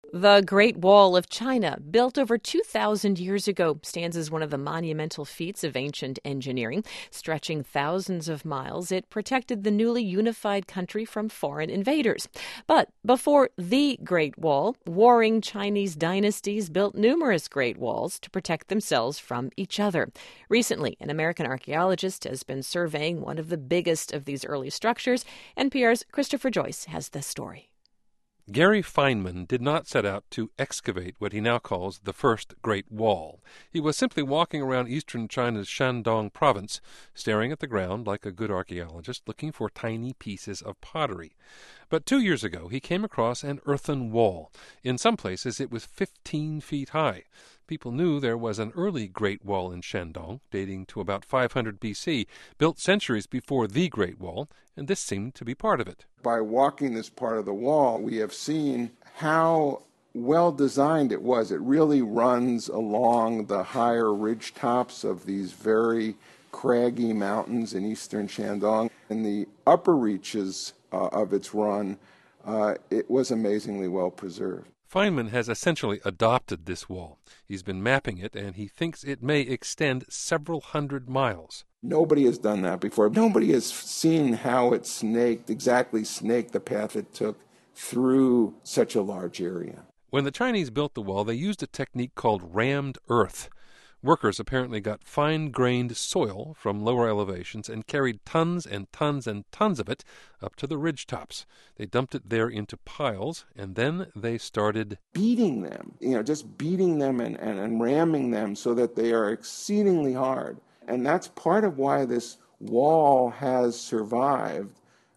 The Great Wall of China, built over 2,000 years ago, stands as one of the monumental feats of ancient engineering. Stretching thousands of miles, it protected the newly unified country from foreign invaders. But before the Great Wall, warring Chinese dynasties built numerous great walls to protect themselves from each other. Recently, an American archaeologist has been surveying one of the biggest of these early structures. NPR's Christopher Joyce has the story. Gary Feynman did not set out to excavate what he now calls the First Great Wall. He was simply walking around eastern China's Shandong province, staring at the ground like a good archaeologist, looking for tiny pieces of pottery. But 2 years ago, he came across an earthen wall. In some places, it was 15 feet high. People knew there was an early Great Wall in Shandong, dating to about 500 B.C., built centuries before the Great Wall, and this seemed to be part of it. By walking this part of the wall, we have seen how well designed it was. It really runs along the higher ridge tops of these very craggy mountains in eastern Shandong. In the upper reaches of its run, it was amazingly well preserved. Feynman has essentially adopted this wall. He's been mapping it, and he thinks it may extend several hundred miles. Nobody has done that before. Nobody has seen how it exactly snaked the path it took through such a large area. When the Chinese built the wall, they used a technique called rammed earth. Workers apparently got fine-grained soil from lower elevations and carried tons and tons and tons of it up to the ridgetops. They dumped it there into piles, and then they started beating them, just beating them and ramming them so that they are exceedingly hard. And that's part of why this wall has survived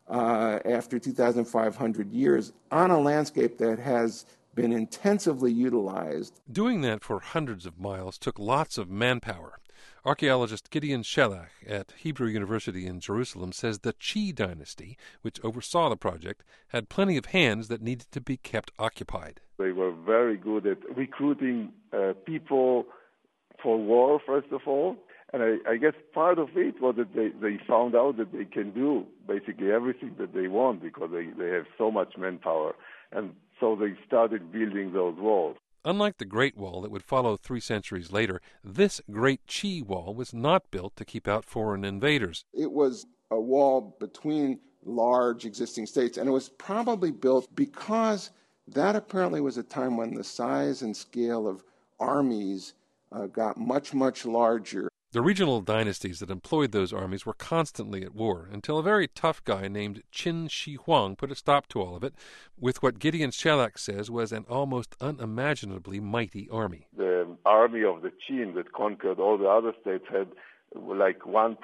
after 2,500 years on a landscape that has been intensively utilized. Doing that for hundreds of miles took lots of manpower. Archaeologist Gideon Shelach at Hebrew University in Jerusalem says the Qi dynasty, which oversaw the project, had plenty of hands that needed to be kept occupied. They were very good at recruiting people for war, first of all. And I guess part of it was that they found out that they can do basically everything that they want because they have so much manpower. And so they started building those walls. Unlike the Great Wall that would follow 3 centuries later, this Great Qi Wall was not built to keep out foreign invaders. It was a wall between large existing states, and it was probably built because that apparently was a time when the size and scale of armies got much, much larger. The regional dynasties that employed those armies were constantly at war until a very tough guy named Qin Shi Huang put a stop to all of it with what Gideon Shelach says was an almost unimaginably mighty army. The army of the Qin that conquered all the other states had like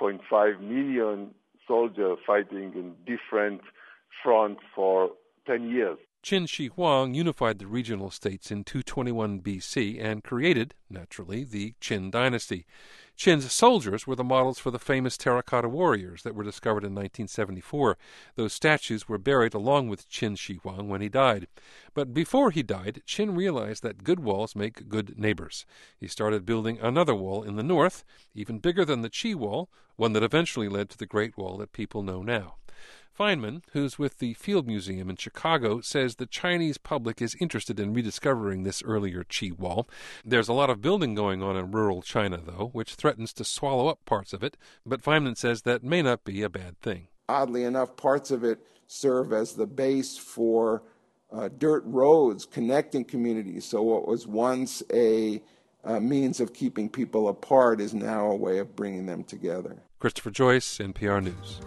1.5 million soldiers fighting in different fronts for 10 years. Qin Shi Huang unified the regional states in 221 B.C. and created, naturally, the Qin dynasty. Qin's soldiers were the models for the famous terracotta warriors that were discovered in 1974. Those statues were buried along with Qin Shi Huang when he died. But before he died, Qin realized that good walls make good neighbors. He started building another wall in the north, even bigger than the Qi Wall, one that eventually led to the Great Wall that people know now. Feynman, who's with the Field Museum in Chicago, says the Chinese public is interested in rediscovering this earlier Qi Wall. There's a lot of building going on in rural China, though, which threatens to swallow up parts of it, but Feynman says that may not be a bad thing. Oddly enough, parts of it serve as the base for dirt roads connecting communities. So what was once a means of keeping people apart is now a way of bringing them together. Christopher Joyce, NPR News.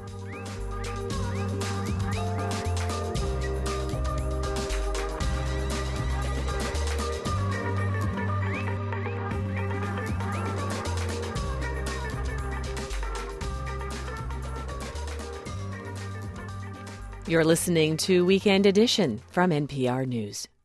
You're listening to Weekend Edition from NPR News.